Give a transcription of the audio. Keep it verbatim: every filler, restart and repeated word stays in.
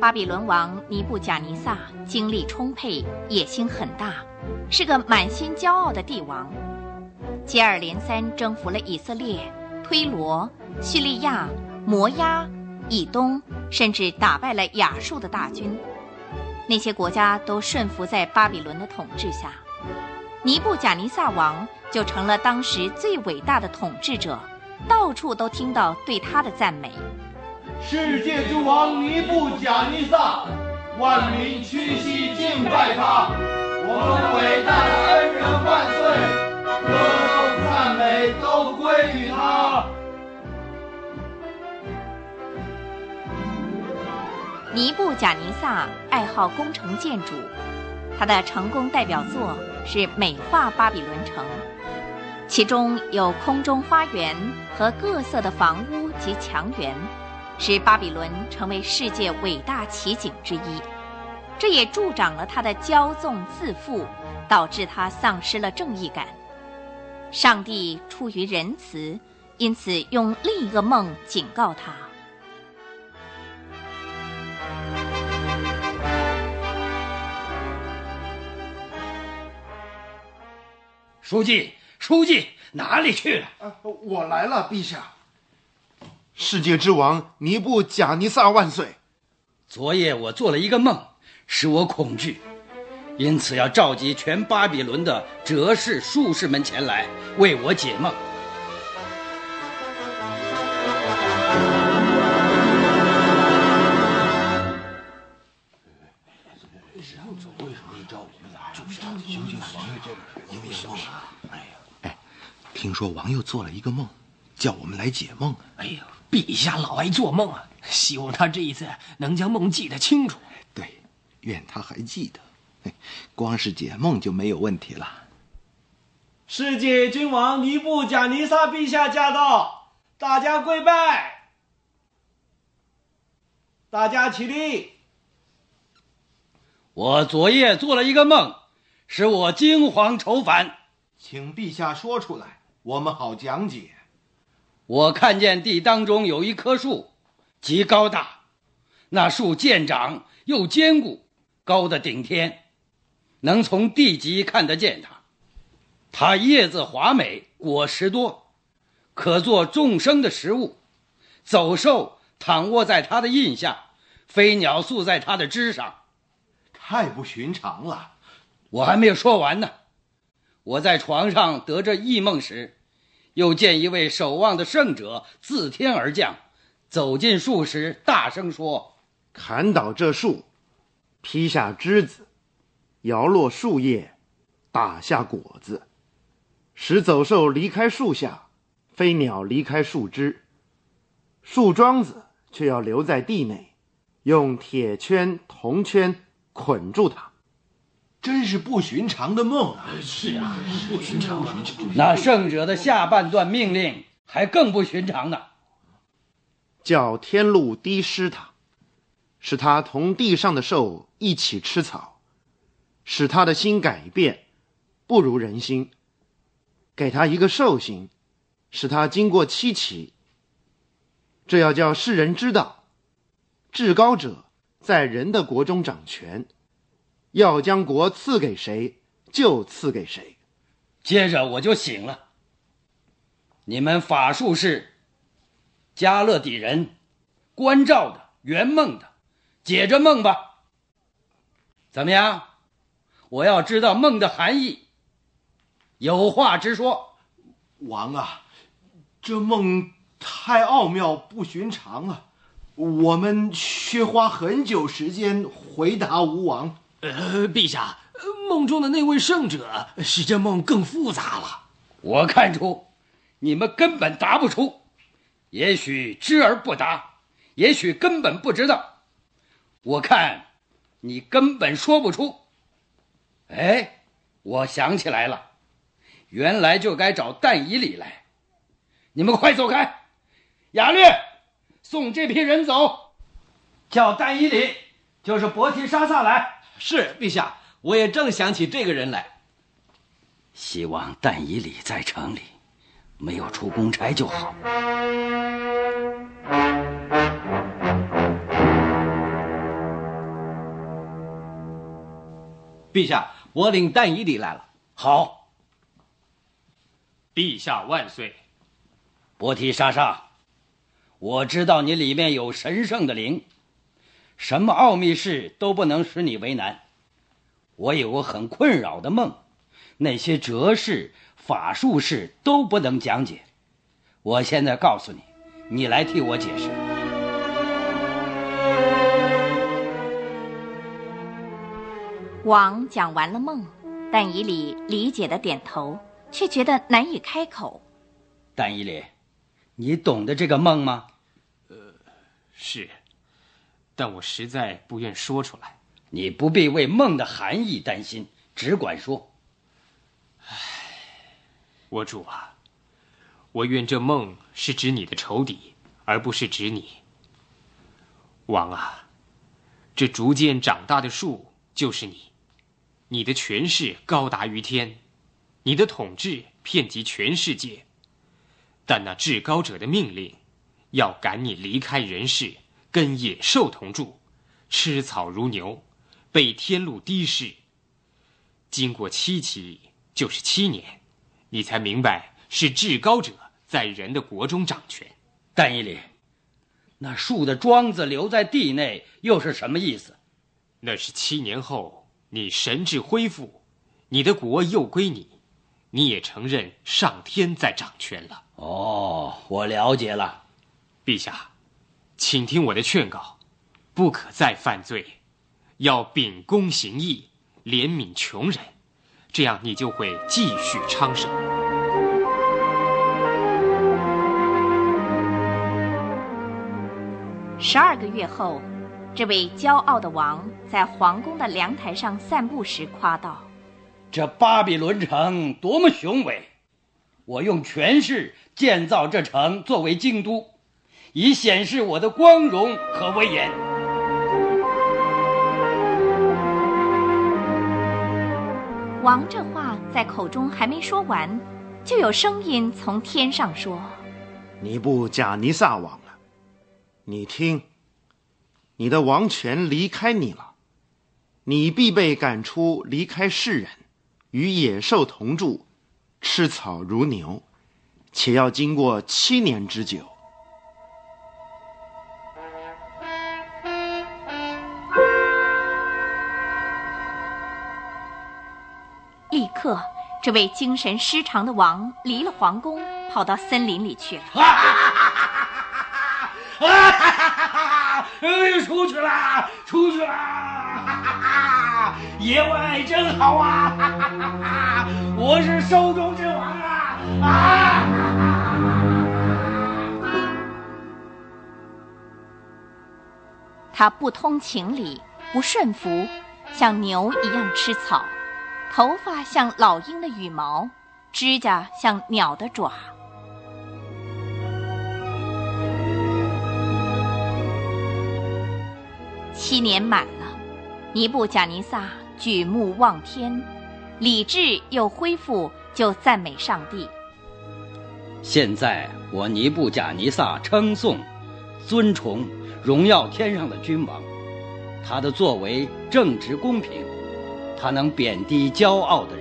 巴比伦王尼布甲尼撒精力充沛，野心很大，是个满心骄傲的帝王，接二连三征服了以色列、推罗、叙利亚、摩押、以东，甚至打败了亚述的大军。那些国家都顺服在巴比伦的统治下，尼布甲尼撒王就成了当时最伟大的统治者，到处都听到对他的赞美。 世界之王尼布甲尼撒，万民屈膝敬拜他。我们伟大的恩人万岁！歌颂赞美都归于他。 尼布甲尼撒爱好工程建筑，他的成功代表作是美化巴比伦城，其中有空中花园和各色的房屋及墙垣，使巴比伦成为世界伟大奇景之一。这也助长了他的骄纵自负，导致他丧失了正义感。上帝出于仁慈，因此用另一个梦警告他。 书记，书记，哪里去了？ 啊，我来了，陛下。世界之王尼布甲尼撒万岁！ 昨夜我做了一个梦，使我恐惧，因此要召集全巴比伦的哲士、术士们前来为我解梦。 听说王又做了一个梦，叫我们来解梦。 哎呀，陛下老爱做梦啊，希望他这一次能将梦记得清楚。 对，愿他还记得，光是解梦就没有问题了。 世界君王尼布甲尼撒陛下驾到，大家跪拜，大家起立。 我昨夜做了一个梦，使我惊惶愁烦， 请陛下说出来，我们好讲解。 我看见地当中有一棵树，极高大，那树渐长又坚固，高的顶天，能从地极看得见它。它叶子华美，果实多，可做众生的食物。走兽躺卧在它的印下，飞鸟宿在它的枝上。 太不寻常了。 我还没有说完呢。我在床上得这异梦时，又见一位守望的圣者自天而降，走进树时大声说： 砍倒这树，劈下枝子，摇落树叶，打下果子，使走兽离开树下，飞鸟离开树枝，树桩子却要留在地内，用铁圈、铜圈捆住它。 真是不寻常的梦啊！ 是啊，不寻常啊。 那圣者的下半段命令还更不寻常呢， 叫天露滴湿他，使他同地上的兽一起吃草，使他的心改变，不如人心，给他一个兽心，使他经过七期。这要叫世人知道，至高者在人的国中掌权，要将国赐给谁就赐给谁。 接着我就醒了。你们法术士、加勒底人、关照的、圆梦的，解着梦吧。怎么样？我要知道梦的含义，有话直说。 王啊，这梦太奥妙不寻常啊，我们需花很久时间回答吴王。 呃，陛下，梦中的那位圣者使这梦更复杂了。 我看出你们根本答不出，也许知而不答，也许根本不知道。我看你根本说不出。哎，我想起来了，原来就该找但以理来。你们快走开！雅略，送这批人走，叫但以理，就是伯提沙撒来。 是，陛下，我也正想起这个人来。 希望但以理在城里，没有出公差就好。 陛下，我领但以理来了。 好， 陛下万岁。 伯提莎莎，我知道你里面有神圣的灵，什么奥秘事都不能使你为难。我有个很困扰的梦，那些哲事、法术事都不能讲解。我现在告诉你，你来替我解释。 王讲完了梦，但以理理解的点头，却觉得难以开口。 但以理，你懂得这个梦吗？ 呃，是，但我实在不愿说出来。 你不必为梦的含义担心，只管说。 唉，我主啊，我愿这梦是指你的仇敌，而不是指你。王啊，这逐渐长大的树就是你，你的权势高达于天，你的统治遍及全世界。但那至高者的命令，要赶你离开人世，跟野兽同住，吃草如牛，被天路滴湿。经过七期，就是七年，你才明白是至高者在人的国中掌权。 但以理，那树的桩子留在地内又是什么意思？ 那是七年后你神智恢复，你的国又归你，你也承认上天在掌权了。 哦，我了解了。 陛下，请听我的劝告，不可再犯罪，要秉公行义，怜悯穷人，这样你就会继续昌盛。 十二个月后，这位骄傲的王在皇宫的阳台上散步时夸道： 这巴比伦城多么雄伟！我用权势建造这城作为京都，以显示我的光荣和威严。 王这话在口中还没说完，就有声音从天上说： 尼布甲尼撒王了，你听，你的王权离开你了，你必被赶出，离开世人，与野兽同住，吃草如牛，且要经过七年之久。 立刻，这位精神失常的王离了皇宫，跑到森林里去了。 哎，出去啦，出去啦！野外真好啊！我是兽中之王啊！啊！ 他不通情理，不顺服，像牛一样吃草，头发像老鹰的羽毛，指甲像鸟的爪。七年满了，尼布甲尼撒举目望天，理智又恢复，就赞美上帝。 现在我尼布甲尼撒称颂、尊崇、荣耀天上的君王，他的作为正直公平，他能贬低骄傲的